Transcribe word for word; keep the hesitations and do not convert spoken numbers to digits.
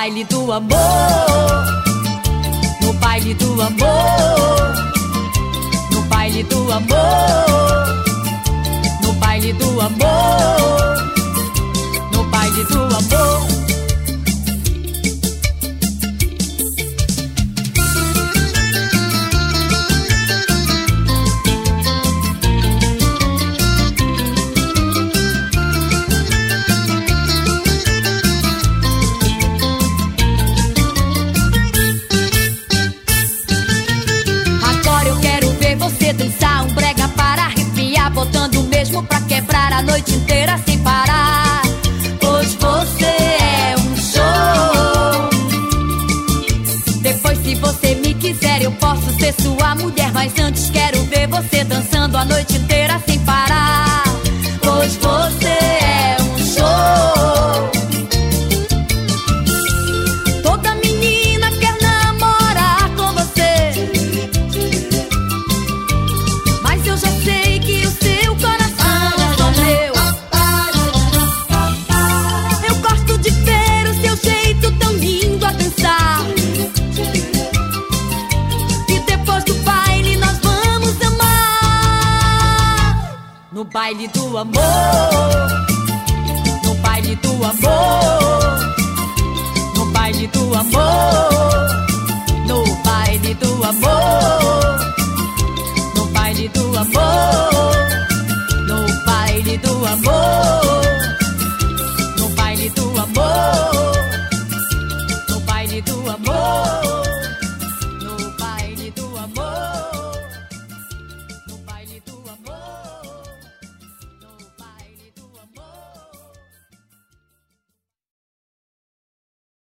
baile do amor, no baile do amor, no baile do amor, no baile do amor, no baile do amor. Você dançar um brega para arrepiar, botando o mesmo pra quebrar a noite inteira sem parar. Hoje você é um show. Depois, se você me quiser, eu posso ser sua mulher, mas antes quero ver você dançando a noite inteira sem parar. Hoje você é um show. Toda menina quer namorar com você, mas eu já sei que o seu coração é só meu. Eu gosto de ver o seu jeito tão lindo a dançar, e depois do baile nós vamos amar. No baile do amor, no baile do amor, no baile do amor, no baile do amor.